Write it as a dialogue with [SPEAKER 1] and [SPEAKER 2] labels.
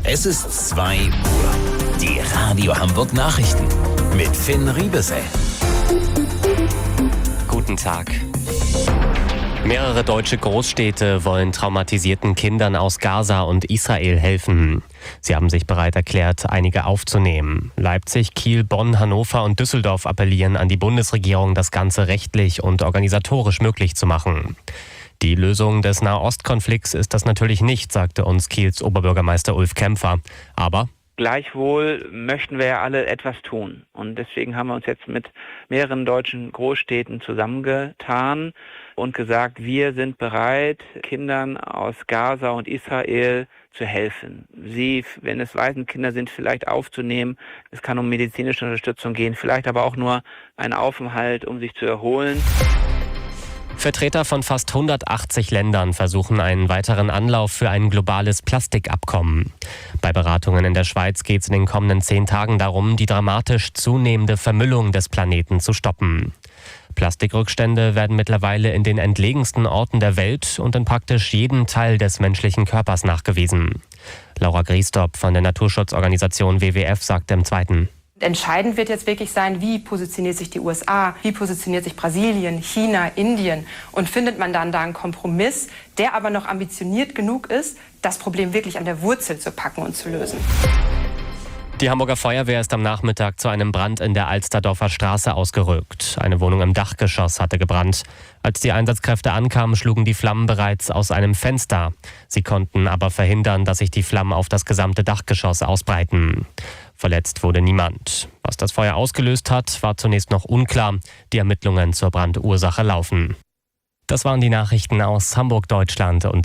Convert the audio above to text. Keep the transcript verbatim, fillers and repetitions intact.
[SPEAKER 1] Es ist zwei Uhr. Die Radio Hamburg Nachrichten mit Finn Riebesell.
[SPEAKER 2] Guten Tag. Mehrere deutsche Großstädte wollen traumatisierten Kindern aus Gaza und Israel helfen. Sie haben sich bereit erklärt, einige aufzunehmen. Leipzig, Kiel, Bonn, Hannover und Düsseldorf appellieren an die Bundesregierung, das Ganze rechtlich und organisatorisch möglich zu machen. Die Lösung des Nahostkonflikts ist das natürlich nicht, sagte uns Kiels Oberbürgermeister Ulf Kämpfer. Aber
[SPEAKER 3] gleichwohl möchten wir ja alle etwas tun. Und deswegen haben wir uns jetzt mit mehreren deutschen Großstädten zusammengetan und gesagt, wir sind bereit, Kindern aus Gaza und Israel zu helfen. Sie, wenn es Waisenkinder sind, vielleicht aufzunehmen. Es kann um medizinische Unterstützung gehen, vielleicht aber auch nur ein Aufenthalt, um sich zu erholen.
[SPEAKER 2] Vertreter von fast hundertachtzig Ländern versuchen einen weiteren Anlauf für ein globales Plastikabkommen. Bei Beratungen in der Schweiz geht es in den kommenden zehn Tagen darum, die dramatisch zunehmende Vermüllung des Planeten zu stoppen. Plastikrückstände werden mittlerweile in den entlegensten Orten der Welt und in praktisch jedem Teil des menschlichen Körpers nachgewiesen. Laura Griesdorp von der Naturschutzorganisation W W F sagte im Zweiten:
[SPEAKER 4] Entscheidend wird jetzt wirklich sein, wie positioniert sich die U S A, wie positioniert sich Brasilien, China, Indien und findet man dann da einen Kompromiss, der aber noch ambitioniert genug ist, das Problem wirklich an der Wurzel zu packen und zu lösen.
[SPEAKER 2] Die Hamburger Feuerwehr ist am Nachmittag zu einem Brand in der Alsterdorfer Straße ausgerückt. Eine Wohnung im Dachgeschoss hatte gebrannt. Als die Einsatzkräfte ankamen, schlugen die Flammen bereits aus einem Fenster. Sie konnten aber verhindern, dass sich die Flammen auf das gesamte Dachgeschoss ausbreiten. Verletzt wurde niemand. Was das Feuer ausgelöst hat, war zunächst noch unklar. Die Ermittlungen zur Brandursache laufen. Das waren die Nachrichten aus Hamburg, Deutschland und